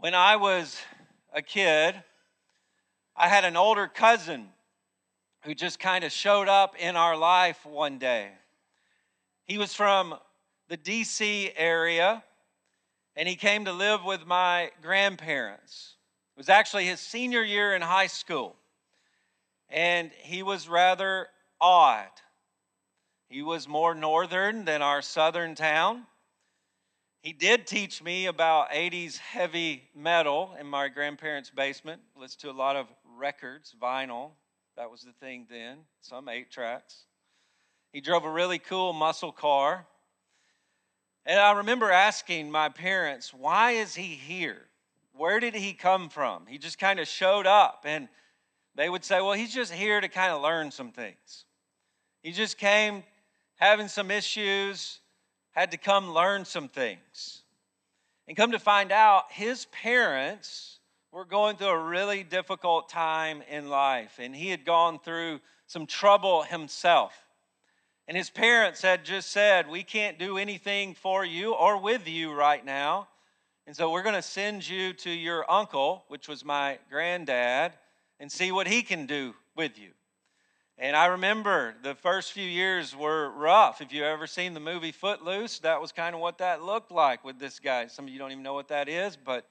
When I was a kid, I had an older cousin who just kind of showed up in our life one day. He was from the D.C. area, and he came to live with my grandparents. It was actually his senior year in high school, and he was rather odd. He was more northern than our southern town. He did teach me about 80s heavy metal in my grandparents' basement. Listened to a lot of records, vinyl. That was the thing then, some 8 tracks. He drove a really cool muscle car. And I remember asking my parents, why is he here? Where did he come from? He just kind of showed up. And they would say, well, he's just here to kind of learn some things. He just came having some issues, had to come learn some things. And come to find out, his parents were going through a really difficult time in life. And he had gone through some trouble himself. And his parents had just said, we can't do anything for you or with you right now. And so we're going to send you to your uncle, which was my granddad, and see what he can do with you. And I remember the first few years were rough. If you've ever seen the movie Footloose, that was kind of what that looked like with this guy. Some of you don't even know what that is, but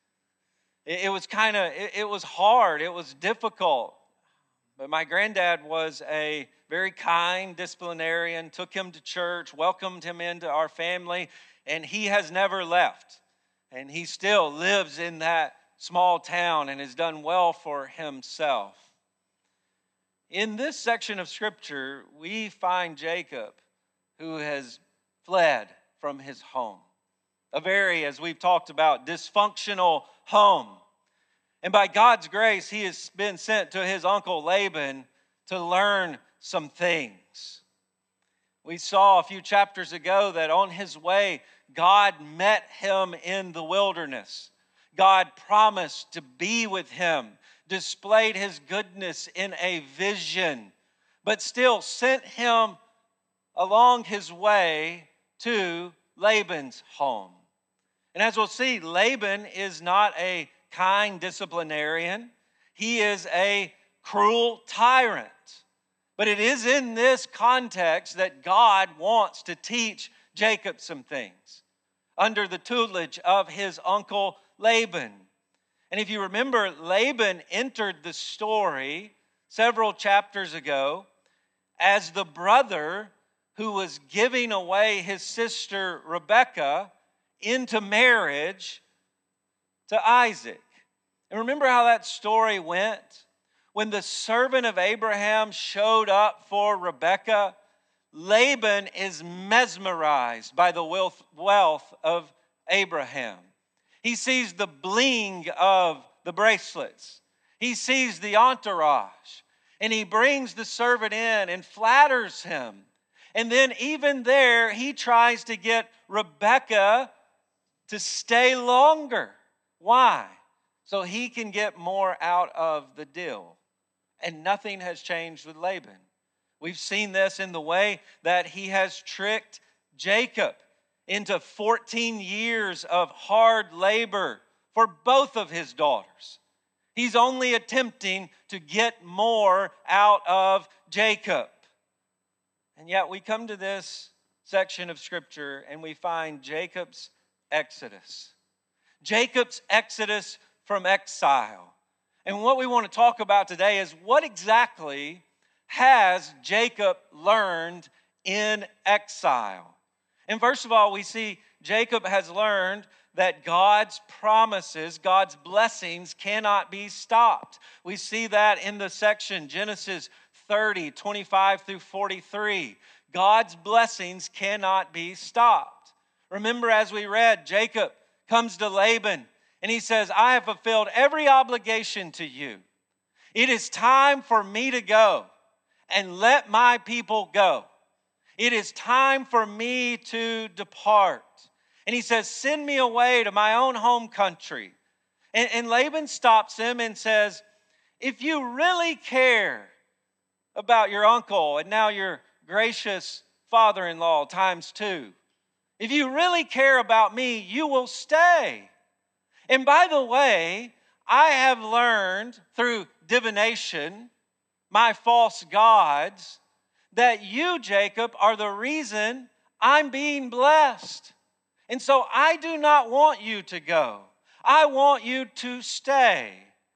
it was hard. It was difficult. But my granddad was a very kind disciplinarian, took him to church, welcomed him into our family, and he has never left. And he still lives in that small town and has done well for himself. In this section of Scripture, we find Jacob, who has fled from his home. A very, as we've talked about, dysfunctional home. And by God's grace, he has been sent to his uncle Laban to learn some things. We saw a few chapters ago that on his way, God met him in the wilderness. God promised to be with him, displayed his goodness in a vision, but still sent him along his way to Laban's home. And as we'll see, Laban is not a kind disciplinarian. He is a cruel tyrant. But it is in this context that God wants to teach Jacob some things under the tutelage of his uncle Laban. And if you remember, Laban entered the story several chapters ago as the brother who was giving away his sister Rebekah into marriage to Isaac. And remember how that story went? When the servant of Abraham showed up for Rebekah, Laban is mesmerized by the wealth of Abraham. He sees the bling of the bracelets. He sees the entourage. And he brings the servant in and flatters him. And then even there, he tries to get Rebekah to stay longer. Why? So he can get more out of the deal. And nothing has changed with Laban. We've seen this in the way that he has tricked Jacob into 14 years of hard labor for both of his daughters. He's only attempting to get more out of Jacob. And yet we come to this section of Scripture and we find Jacob's exodus. Jacob's exodus from exile. And what we want to talk about today is what exactly has Jacob learned in exile? And first of all, we see Jacob has learned that God's promises, God's blessings cannot be stopped. We see that in the section Genesis 30, 25 through 43. God's blessings cannot be stopped. Remember, as we read, Jacob comes to Laban and he says, I have fulfilled every obligation to you. It is time for me to go and let my people go. It is time for me to depart. And he says, send me away to my own home country. And Laban stops him and says, if you really care about your uncle and now your gracious father-in-law times 2, if you really care about me, you will stay. And by the way, I have learned through divination, my false gods, that you, Jacob, are the reason I'm being blessed. And so I do not want you to go. I want you to stay.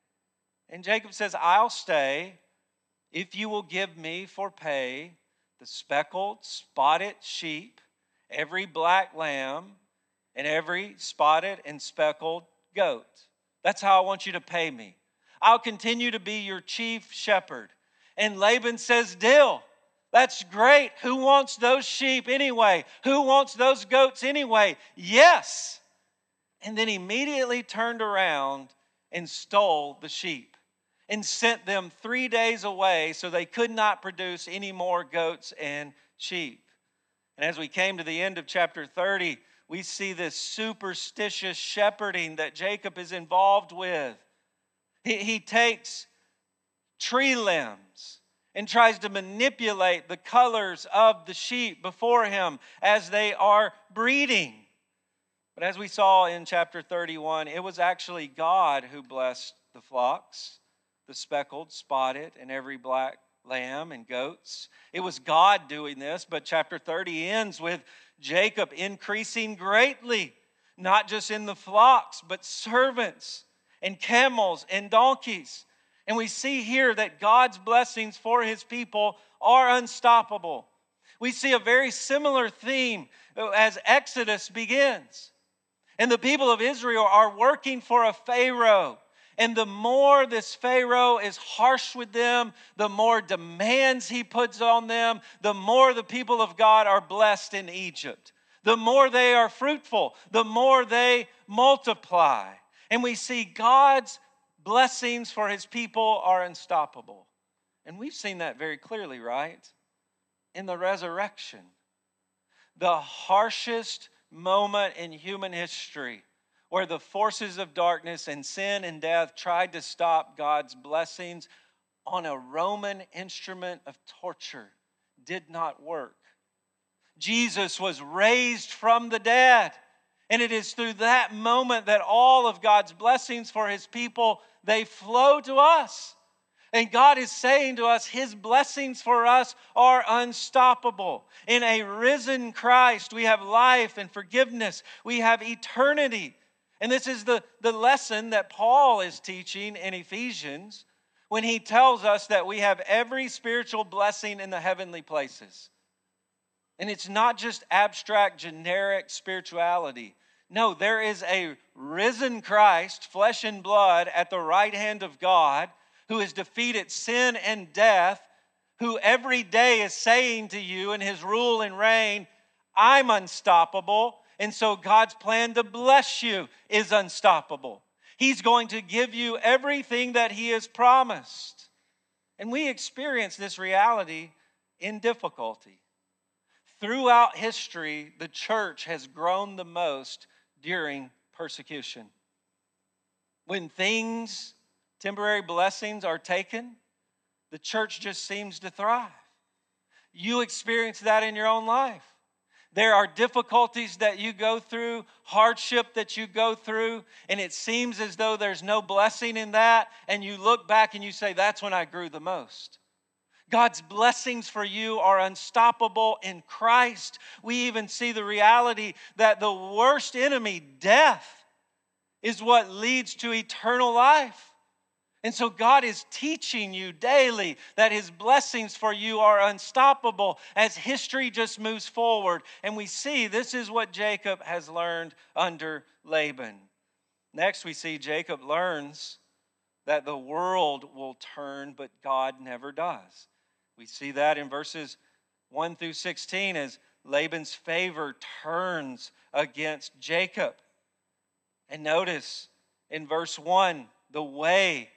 And Jacob says, I'll stay if you will give me for pay the speckled, spotted sheep, every black lamb, and every spotted and speckled goat. That's how I want you to pay me. I'll continue to be your chief shepherd. And Laban says, deal. That's great. Who wants those sheep anyway? Who wants those goats anyway? Yes. And then immediately turned around and stole the sheep and sent them 3 days away so they could not produce any more goats and sheep. And as we came to the end of chapter 30, we see this superstitious shepherding that Jacob is involved with. He takes tree limbs and tries to manipulate the colors of the sheep before him as they are breeding. But as we saw in chapter 31, it was actually God who blessed the flocks, the speckled, spotted, and every black lamb and goats. It was God doing this, but chapter 30 ends with Jacob increasing greatly, not just in the flocks, but servants and camels and donkeys. And we see here that God's blessings for his people are unstoppable. We see a very similar theme as Exodus begins. And the people of Israel are working for a Pharaoh. And the more this Pharaoh is harsh with them, the more demands he puts on them, the more the people of God are blessed in Egypt. The more they are fruitful, the more they multiply. And we see God's blessings for his people are unstoppable. And we've seen that very clearly, right? In the resurrection. The harshest moment in human history where the forces of darkness and sin and death tried to stop God's blessings on a Roman instrument of torture did not work. Jesus was raised from the dead. And it is through that moment that all of God's blessings for his people, they flow to us. And God is saying to us, his blessings for us are unstoppable. In a risen Christ, we have life and forgiveness. We have eternity. And this is the lesson that Paul is teaching in Ephesians when he tells us that we have every spiritual blessing in the heavenly places. And it's not just abstract, generic spirituality. No, there is a risen Christ, flesh and blood, at the right hand of God, who has defeated sin and death, who every day is saying to you in his rule and reign, I'm unstoppable, and so God's plan to bless you is unstoppable. He's going to give you everything that he has promised. And we experience this reality in difficulty. Throughout history, the church has grown the most during persecution. When temporary blessings are taken, the church just seems to thrive. You experience that in your own life. There are difficulties that you go through, hardship that you go through, and it seems as though there's no blessing in that, and you look back and you say, that's when I grew the most. God's blessings for you are unstoppable in Christ. We even see the reality that the worst enemy, death, is what leads to eternal life. And so God is teaching you daily that his blessings for you are unstoppable as history just moves forward. And we see this is what Jacob has learned under Laban. Next, we see Jacob learns that the world will turn, but God never does. We see that in verses 1 through 16 as Laban's favor turns against Jacob. And notice in verse 1, the way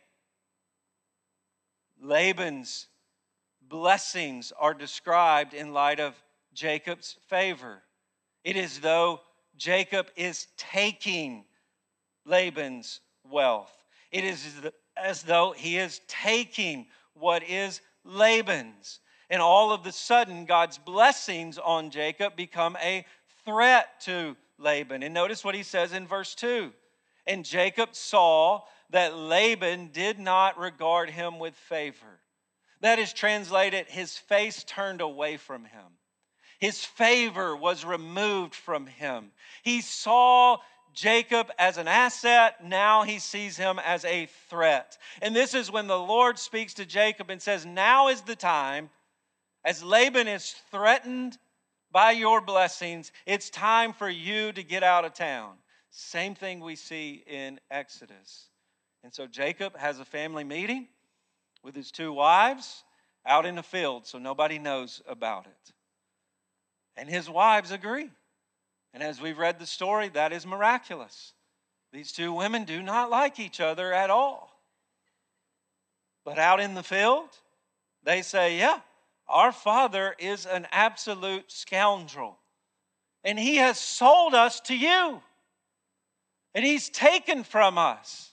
Laban's blessings are described in light of Jacob's favor. It is though Jacob is taking Laban's wealth. It is as though he is taking what is Laban's. And all of a sudden, God's blessings on Jacob become a threat to Laban. And notice what he says in verse 2. And Jacob saw that Laban did not regard him with favor. That is translated, his face turned away from him. His favor was removed from him. He saw Jacob as an asset. Now he sees him as a threat. And this is when the Lord speaks to Jacob and says, now is the time, as Laban is threatened by your blessings, it's time for you to get out of town. Same thing we see in Exodus. And so Jacob has a family meeting with his 2 wives out in the field, so nobody knows about it. And his wives agree. And as we've read the story, that is miraculous. These 2 women do not like each other at all. But out in the field, they say, yeah, our father is an absolute scoundrel. And he has sold us to you. And he's taken from us.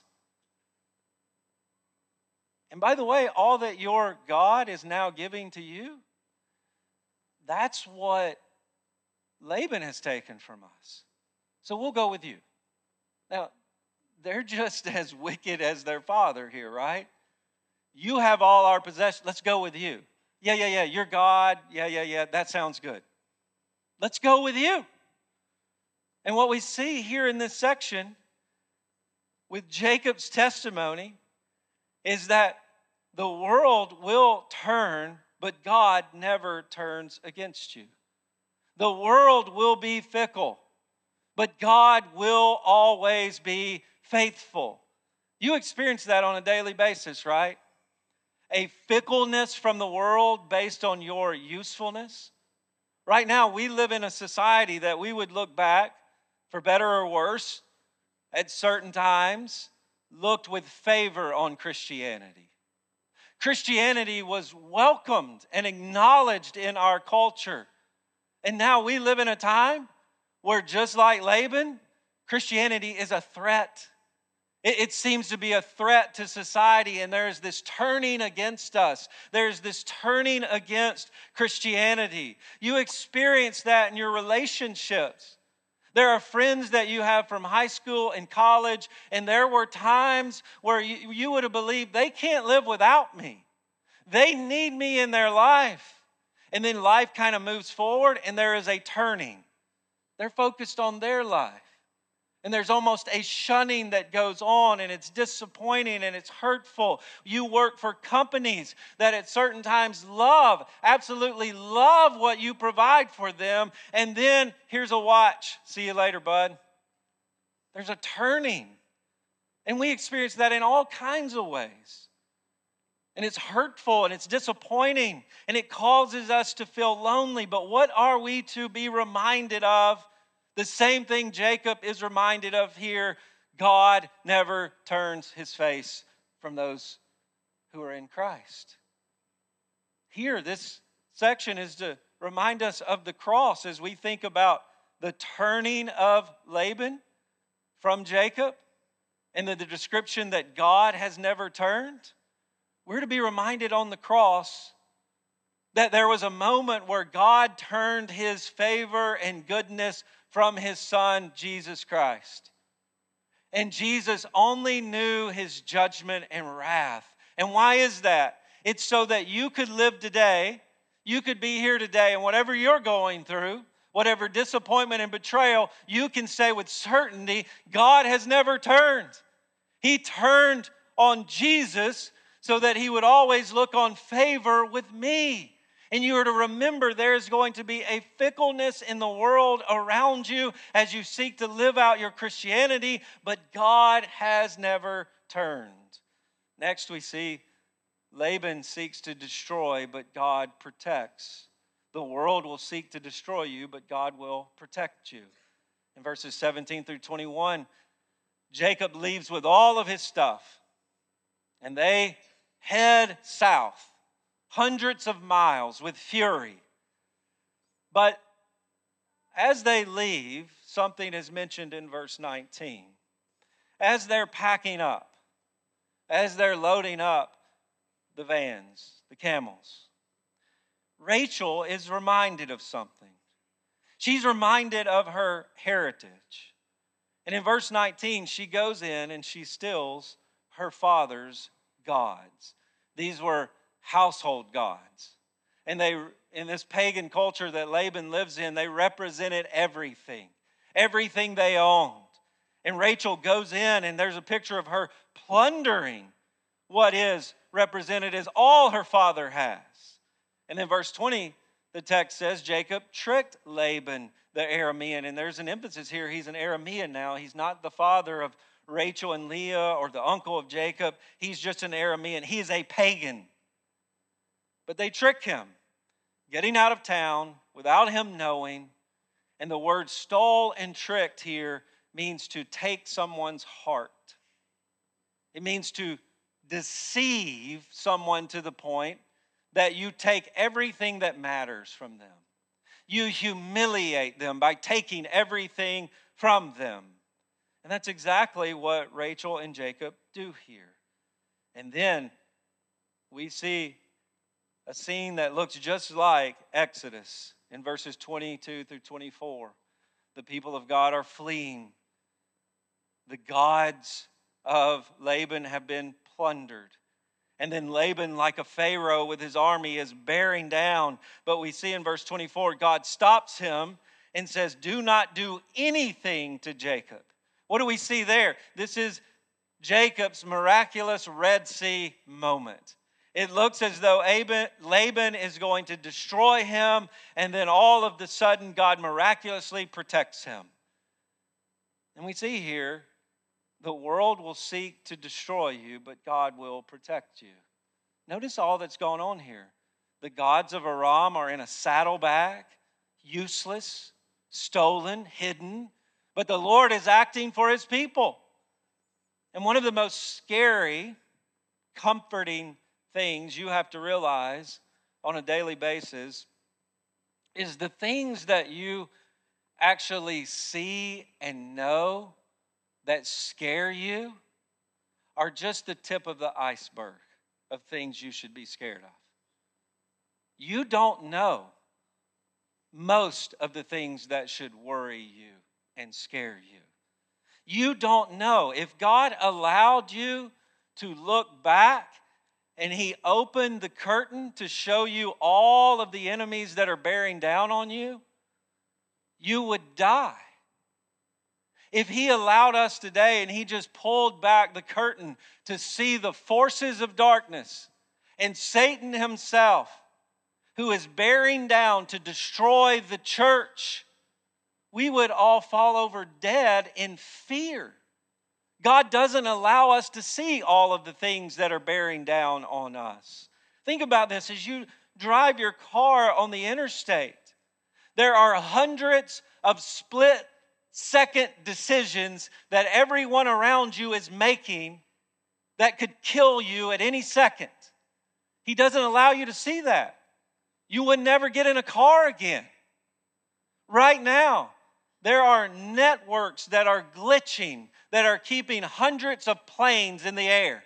And by the way, all that your God is now giving to you, that's what Laban has taken from us. So we'll go with you. Now, they're just as wicked as their father here, right? You have all our possessions. Let's go with you. Yeah. You're God. Yeah. That sounds good. Let's go with you. And what we see here in this section with Jacob's testimony is that the world will turn, but God never turns against you. The world will be fickle, but God will always be faithful. You experience that on a daily basis, right? A fickleness from the world based on your usefulness. Right now, we live in a society that we would look back, for better or worse, at certain times, looked with favor on Christianity. Christianity was welcomed and acknowledged in our culture. And now we live in a time where, just like Laban, Christianity is a threat. It seems to be a threat to society, and there's this turning against us. There's this turning against Christianity. You experience that in your relationships. There are friends that you have from high school and college, and there were times where you would have believed they can't live without me. They need me in their life. And then life kind of moves forward, and there is a turning. They're focused on their life. And there's almost a shunning that goes on, and it's disappointing and it's hurtful. You work for companies that at certain times absolutely love what you provide for them. And then here's a watch. See you later, bud. There's a turning. And we experience that in all kinds of ways. And it's hurtful and it's disappointing and it causes us to feel lonely. But what are we to be reminded of? The same thing Jacob is reminded of here. God never turns his face from those who are in Christ. Here, this section is to remind us of the cross as we think about the turning of Laban from Jacob and the description that God has never turned. We're to be reminded on the cross that there was a moment where God turned his favor and goodness from his Son, Jesus Christ. And Jesus only knew his judgment and wrath. And why is that? It's so that you could live today, you could be here today, and whatever you're going through, whatever disappointment and betrayal, you can say with certainty, God has never turned. He turned on Jesus so that he would always look on favor with me. And you are to remember there is going to be a fickleness in the world around you as you seek to live out your Christianity, but God has never turned. Next we see Laban seeks to destroy, but God protects. The world will seek to destroy you, but God will protect you. In verses 17 through 21, Jacob leaves with all of his stuff, and they head south. Hundreds of miles with fury. But as they leave, something is mentioned in verse 19. As they're packing up, as they're loading up the vans, the camels, Rachel is reminded of something. She's reminded of her heritage. And in verse 19, she goes in and she steals her father's gods. These were household gods. And they, in this pagan culture that Laban lives in, they represented everything they owned. And Rachel goes in, and there's a picture of her plundering what is represented as all her father has. And then verse 20, the text says, Jacob tricked Laban the Aramean. And there's an emphasis here. He's an Aramean now. He's not the father of Rachel and Leah or the uncle of Jacob. He's just an Aramean. He is a pagan. But they trick him, getting out of town without him knowing. And the word stole and tricked here means to take someone's heart. It means to deceive someone to the point that you take everything that matters from them. You humiliate them by taking everything from them. And that's exactly what Rachel and Jacob do here. And then we see a scene that looks just like Exodus in verses 22 through 24. The people of God are fleeing. The gods of Laban have been plundered. And then Laban, like a Pharaoh with his army, is bearing down. But we see in verse 24, God stops him and says, do not do anything to Jacob. What do we see there? This is Jacob's miraculous Red Sea moment. It looks as though Laban is going to destroy him, and then all of a sudden God miraculously protects him. And we see here, the world will seek to destroy you, but God will protect you. Notice all that's going on here. The gods of Aram are in a saddlebag, useless, stolen, hidden, but the Lord is acting for his people. And one of the most scary, comforting things you have to realize on a daily basis is the things that you actually see and know that scare you are just the tip of the iceberg of things you should be scared of. You don't know most of the things that should worry you and scare you. You don't know. If God allowed you to look back and he opened the curtain to show you all of the enemies that are bearing down on you, you would die. If he allowed us today and he just pulled back the curtain to see the forces of darkness and Satan himself, who is bearing down to destroy the church, we would all fall over dead in fear. God doesn't allow us to see all of the things that are bearing down on us. Think about this as you drive your car on the interstate. There are hundreds of split-second decisions that everyone around you is making that could kill you at any second. He doesn't allow you to see that. You would never get in a car again. Right now, there are networks that are glitching, that are keeping hundreds of planes in the air.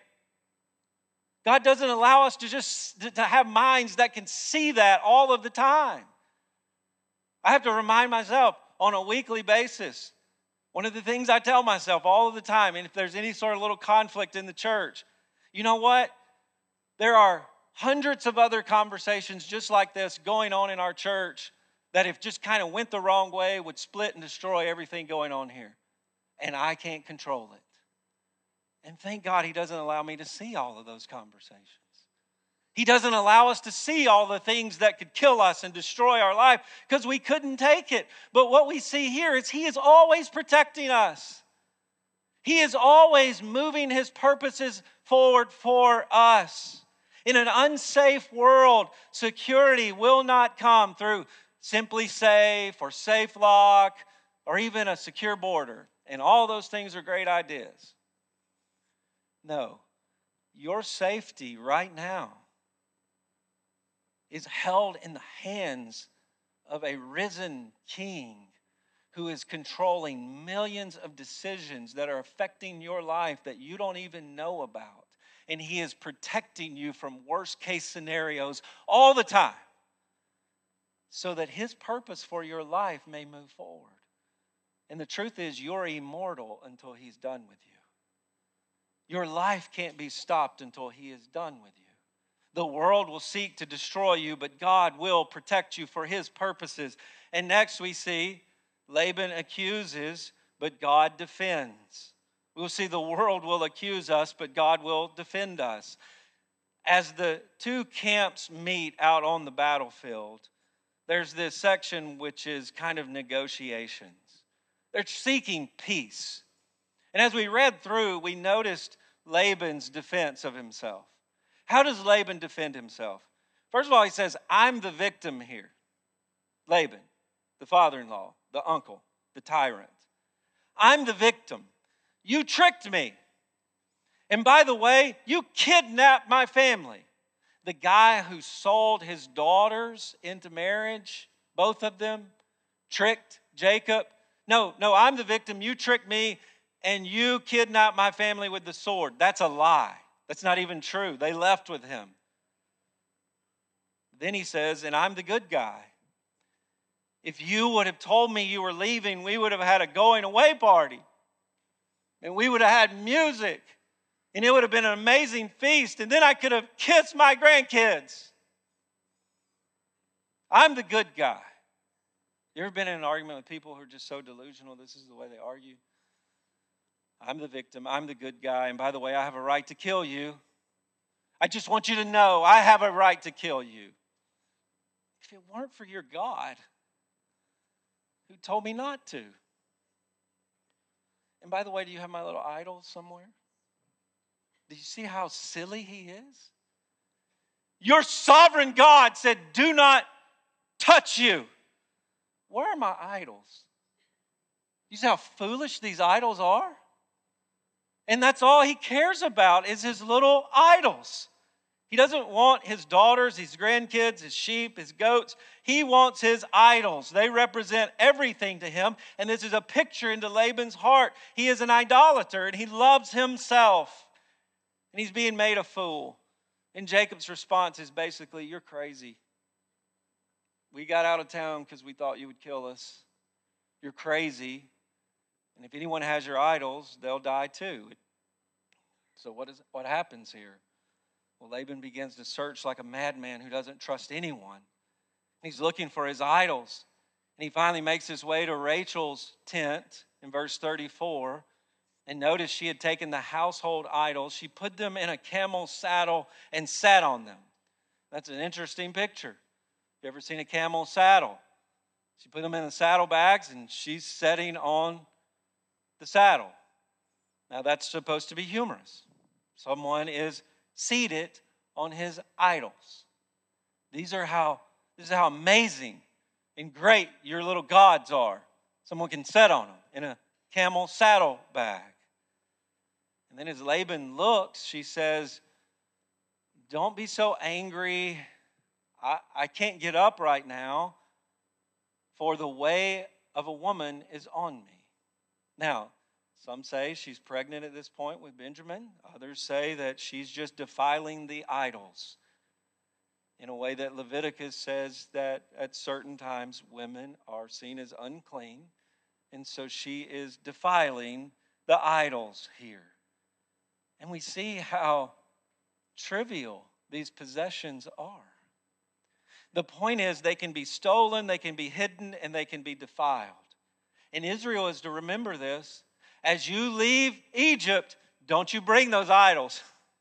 God doesn't allow us to have minds that can see that all of the time. I have to remind myself on a weekly basis. One of the things I tell myself all of the time, and if there's any sort of little conflict in the church, you know what? There are hundreds of other conversations just like this going on in our church that if just kind of went the wrong way would split and destroy everything going on here. And I can't control it. And thank God he doesn't allow me to see all of those conversations. He doesn't allow us to see all the things that could kill us and destroy our life because we couldn't take it. But what we see here is he is always protecting us. He is always moving his purposes forward for us. In an unsafe world, security will not come through Simply Safe or SafeLock or even a secure border. And all those things are great ideas. No, your safety right now is held in the hands of a risen king who is controlling millions of decisions that are affecting your life that you don't even know about. And he is protecting you from worst case scenarios all the time so that his purpose for your life may move forward. And the truth is, you're immortal until he's done with you. Your life can't be stopped until he is done with you. The world will seek to destroy you, but God will protect you for his purposes. And next we see Laban accuses, but God defends. We'll see the world will accuse us, but God will defend us. As the two camps meet out on the battlefield, there's this section which is kind of negotiations. They're seeking peace. And as we read through, we noticed Laban's defense of himself. How does Laban defend himself? First of all, he says, I'm the victim here. Laban, the father-in-law, the uncle, the tyrant. I'm the victim. You tricked me. And by the way, you kidnapped my family. The guy who sold his daughters into marriage, both of them, tricked Jacob. No, I'm the victim. You tricked me and you kidnapped my family with the sword. That's a lie. That's not even true. They left with him. Then he says, and I'm the good guy. If you would have told me you were leaving, we would have had a going away party. And we would have had music. And it would have been an amazing feast. And then I could have kissed my grandkids. I'm the good guy. You ever been in an argument with people who are just so delusional? This is the way they argue. I'm the victim. I'm the good guy. And by the way, I have a right to kill you. I just want you to know I have a right to kill you. If it weren't for your God, who told me not to. And by the way, do you have my little idol somewhere? Do you see how silly he is? Your sovereign God said, do not touch you. Where are my idols? You see how foolish these idols are? And that's all he cares about is his little idols. He doesn't want his daughters, his grandkids, his sheep, his goats. He wants his idols. They represent everything to him. And this is a picture into Laban's heart. He is an idolater and he loves himself. And he's being made a fool. And Jacob's response is basically, you're crazy. We got out of town because we thought you would kill us. You're crazy. And if anyone has your idols, they'll die too. So what happens here? Well, Laban begins to search like a madman who doesn't trust anyone. He's looking for his idols. And he finally makes his way to Rachel's tent in verse 34. And notice she had taken the household idols. She put them in a camel's saddle and sat on them. That's an interesting picture. You ever seen a camel saddle? She put them in the saddlebags and she's sitting on the saddle. Now that's supposed to be humorous. Someone is seated on his idols. This is how amazing and great your little gods are. Someone can sit on them in a camel saddlebag. And then as Laban looks, she says, don't be so angry. I can't get up right now, for the way of a woman is on me. Now, some say she's pregnant at this point with Benjamin. Others say that she's just defiling the idols in a way that Leviticus says that at certain times women are seen as unclean. And so she is defiling the idols here. And we see how trivial these possessions are. The point is they can be stolen, they can be hidden, and they can be defiled. And Israel is to remember this. As you leave Egypt, don't you bring those idols.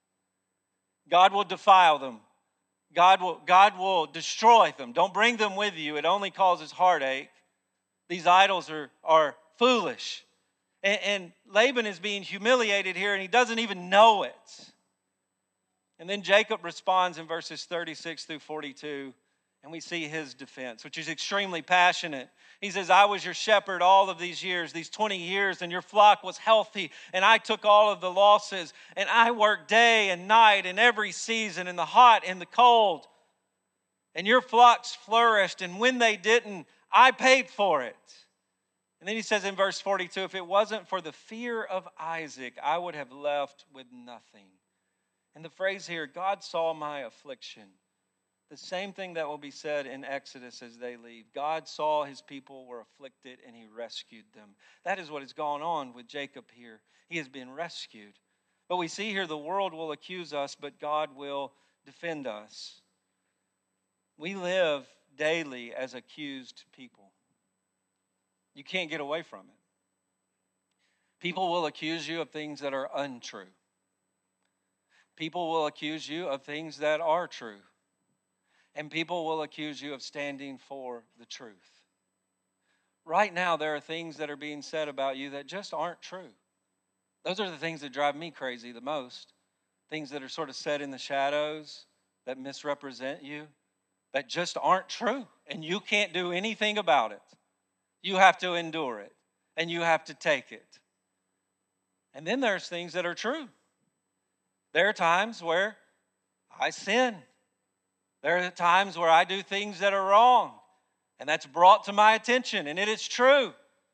God will defile them. God will destroy them. Don't bring them with you. It only causes heartache. These idols are foolish. And Laban is being humiliated here, and he doesn't even know it. And then Jacob responds in verses 36 through 42. And we see his defense, which is extremely passionate. He says, I was your shepherd all of these years, these 20 years, and your flock was healthy, and I took all of the losses, and I worked day and night in every season, in the hot and the cold. And your flocks flourished, and when they didn't, I paid for it. And then he says in verse 42, if it wasn't for the fear of Isaac, I would have left with nothing. And the phrase here, God saw my affliction. The same thing that will be said in Exodus as they leave. God saw his people were afflicted and he rescued them. That is what has gone on with Jacob here. He has been rescued. But we see here the world will accuse us, but God will defend us. We live daily as accused people. You can't get away from it. People will accuse you of things that are untrue. People will accuse you of things that are true. And people will accuse you of standing for the truth. Right now, there are things that are being said about you that just aren't true. Those are the things that drive me crazy the most. Things that are sort of said in the shadows, that misrepresent you, that just aren't true. And you can't do anything about it. You have to endure it. And you have to take it. And then there's things that are true. There are times where I sin. There are times where I do things that are wrong, and that's brought to my attention, and it is true.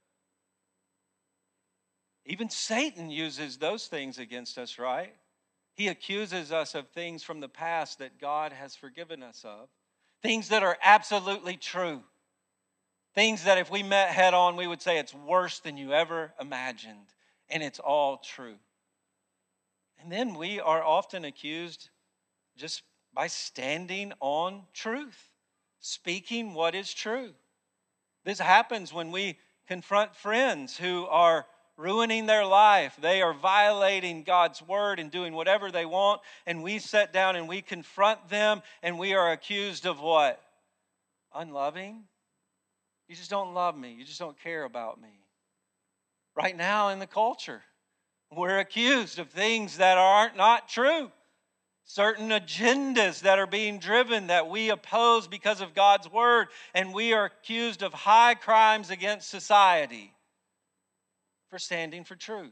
Even Satan uses those things against us, right? He accuses us of things from the past that God has forgiven us of, things that are absolutely true, things that if we met head on, we would say it's worse than you ever imagined, and it's all true. And then we are often accused just by standing on truth, speaking what is true. This happens when we confront friends who are ruining their life. They are violating God's word and doing whatever they want, and we sit down and we confront them, and we are accused of what? Unloving? You just don't love me. You just don't care about me. Right now in the culture, we're accused of things that are not true. Certain agendas that are being driven that we oppose because of God's word, and we are accused of high crimes against society for standing for truth.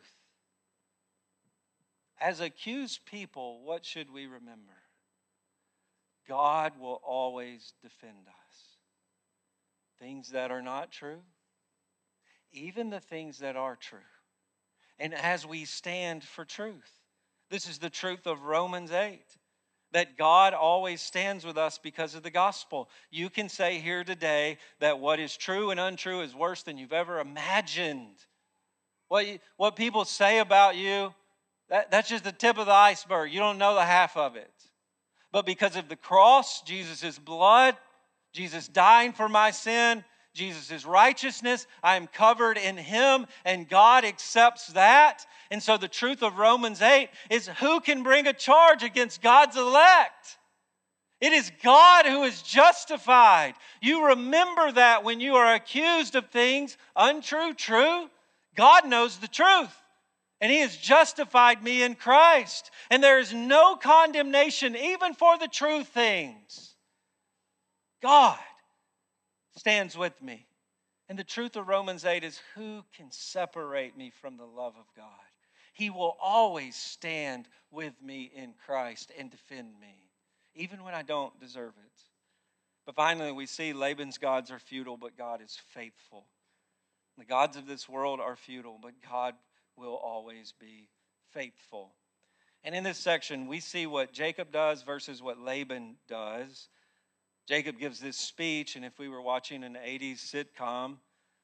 As accused people, what should we remember? God will always defend us. Things that are not true, even the things that are true. And as we stand for truth, this is the truth of Romans 8, that God always stands with us because of the gospel. You can say here today that what is true and untrue is worse than you've ever imagined. What people say about you, that's just the tip of the iceberg. You don't know the half of it. But because of the cross, Jesus' blood, Jesus dying for my sin, Jesus' righteousness, I am covered in him, and God accepts that. And so the truth of Romans 8 is, who can bring a charge against God's elect? It is God who is justified. You remember that when you are accused of things untrue, true. God knows the truth, and he has justified me in Christ. And there is no condemnation even for the true things. God stands with me. And the truth of Romans 8 is, who can separate me from the love of God? He will always stand with me in Christ and defend me, even when I don't deserve it. But finally, we see Laban's gods are futile, but God is faithful. The gods of this world are futile, but God will always be faithful. And in this section, we see what Jacob does versus what Laban does. Jacob gives this speech, and if we were watching an 80s sitcom,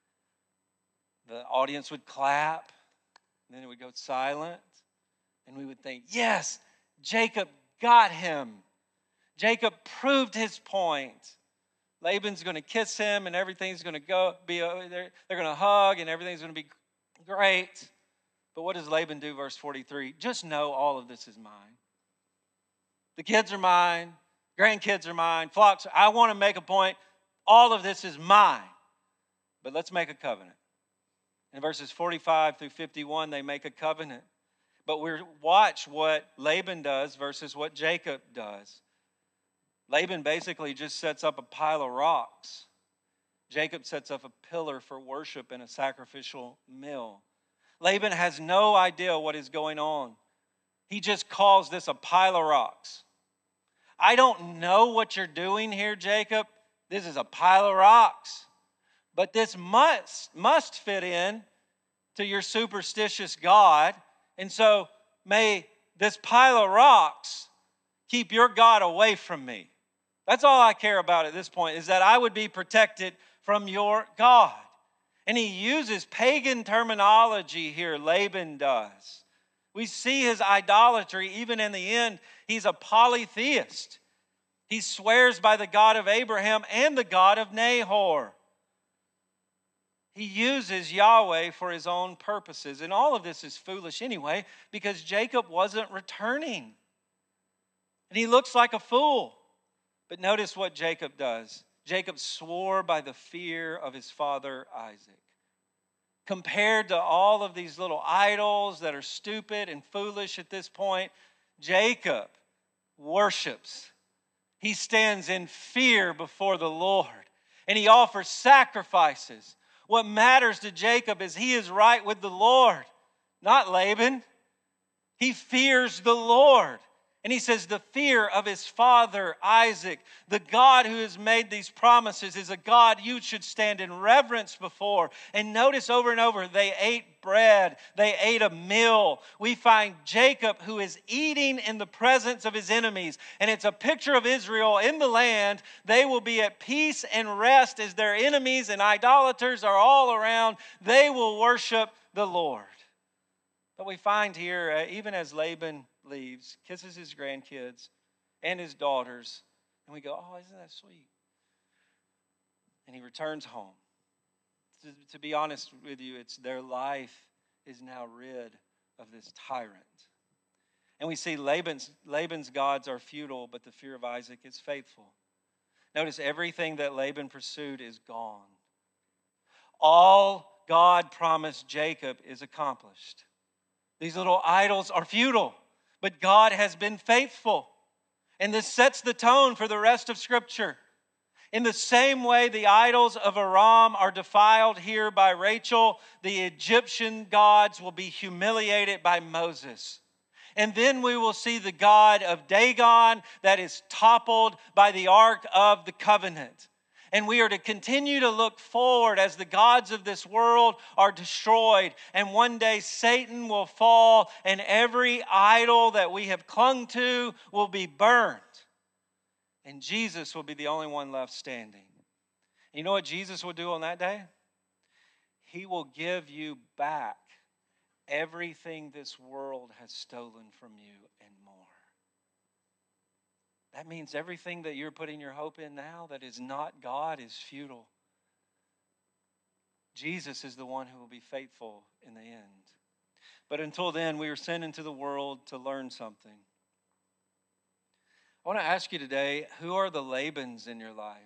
the audience would clap, and then it would go silent, and we would think, yes, Jacob got him. Jacob proved his point. Laban's going to kiss him, and everything's going to they're going to hug, and everything's going to be great. But what does Laban do, verse 43? Just know all of this is mine. The kids are mine. Grandkids are mine. Flocks. I want to make a point. All of this is mine. But let's make a covenant. In verses 45 through 51, they make a covenant. But we watch what Laban does versus what Jacob does. Laban basically just sets up a pile of rocks. Jacob sets up a pillar for worship and a sacrificial meal. Laban has no idea what is going on. He just calls this a pile of rocks. I don't know what you're doing here, Jacob. This is a pile of rocks. But this must fit in to your superstitious God. And so may this pile of rocks keep your God away from me. That's all I care about at this point, is that I would be protected from your God. And he uses pagan terminology here, Laban does. We see his idolatry. Even in the end, he's a polytheist. He swears by the God of Abraham and the God of Nahor. He uses Yahweh for his own purposes. And all of this is foolish anyway, because Jacob wasn't returning. And he looks like a fool. But notice what Jacob does. Jacob swore by the fear of his father Isaac. Compared to all of these little idols that are stupid and foolish at this point, Jacob worships. He stands in fear before the Lord, and he offers sacrifices. What matters to Jacob is he is right with the Lord, not Laban. He fears the Lord. And he says the fear of his father Isaac, the God who has made these promises, is a God you should stand in reverence before. And notice over and over, they ate bread. They ate a meal. We find Jacob who is eating in the presence of his enemies. And it's a picture of Israel in the land. They will be at peace and rest as their enemies and idolaters are all around. They will worship the Lord. But we find here, even as Laban leaves, kisses his grandkids and his daughters, and we go, oh, isn't that sweet? And he returns home. To be honest with you, it's their life is now rid of this tyrant. And we see Laban's gods are futile, but the fear of Isaac is faithful. Notice everything that Laban pursued is gone. All God promised Jacob is accomplished. These little idols are futile, but God has been faithful. And this sets the tone for the rest of Scripture. In the same way the idols of Aram are defiled here by Rachel, the Egyptian gods will be humiliated by Moses. And then we will see the god of Dagon that is toppled by the Ark of the Covenant. And we are to continue to look forward as the gods of this world are destroyed. And one day Satan will fall and every idol that we have clung to will be burned. And Jesus will be the only one left standing. You know what Jesus will do on that day? He will give you back everything this world has stolen from you and more. That means everything that you're putting your hope in now that is not God is futile. Jesus is the one who will be faithful in the end. But until then, we are sent into the world to learn something. I want to ask you today, who are the Labans in your life?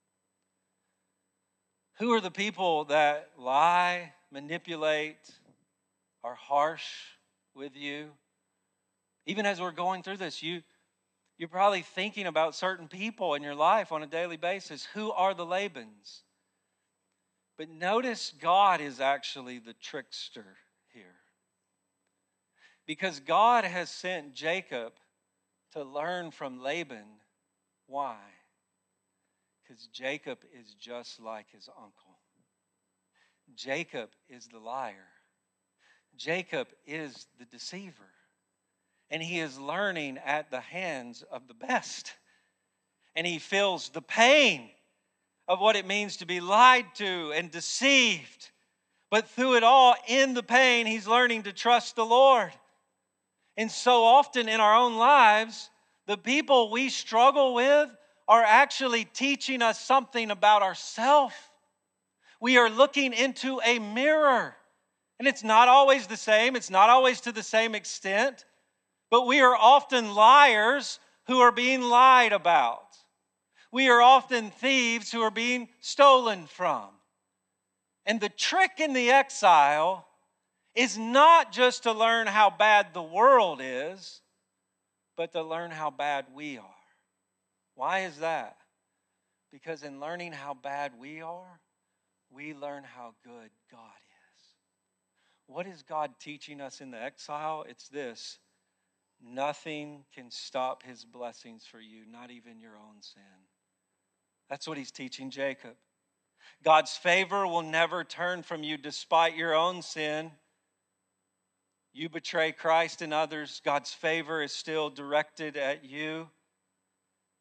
Who are the people that lie, manipulate, are harsh with you? Even as we're going through this, you're probably thinking about certain people in your life on a daily basis. Who are the Labans? But notice God is actually the trickster here. Because God has sent Jacob to learn from Laban. Why? Because Jacob is just like his uncle. Jacob is the liar. Jacob is the deceiver. And he is learning at the hands of the best. And he feels the pain of what it means to be lied to and deceived. But through it all, in the pain, he's learning to trust the Lord. And so often in our own lives, the people we struggle with are actually teaching us something about ourselves. We are looking into a mirror. And it's not always the same. It's not always to the same extent. But we are often liars who are being lied about. We are often thieves who are being stolen from. And the trick in the exile is not just to learn how bad the world is, but to learn how bad we are. Why is that? Because in learning how bad we are, we learn how good God is. What is God teaching us in the exile? It's this. Nothing can stop his blessings for you, not even your own sin. That's what he's teaching Jacob. God's favor will never turn from you despite your own sin. You betray Christ and others, God's favor is still directed at you.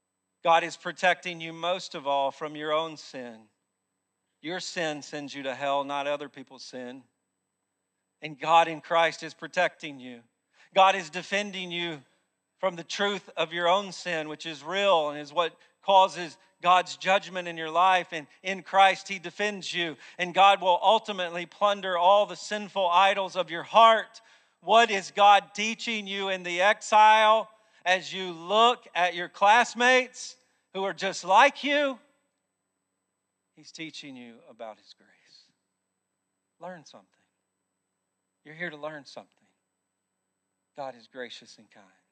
God is protecting you most of all from your own sin. Your sin sends you to hell, not other people's sin. And God in Christ is protecting you. God is defending you from the truth of your own sin, which is real and is what causes God's judgment in your life. And in Christ, He defends you. And God will ultimately plunder all the sinful idols of your heart. What is God teaching you in the exile as you look at your classmates who are just like you? He's teaching you about His grace. Learn something. You're here to learn something. God is gracious and kind.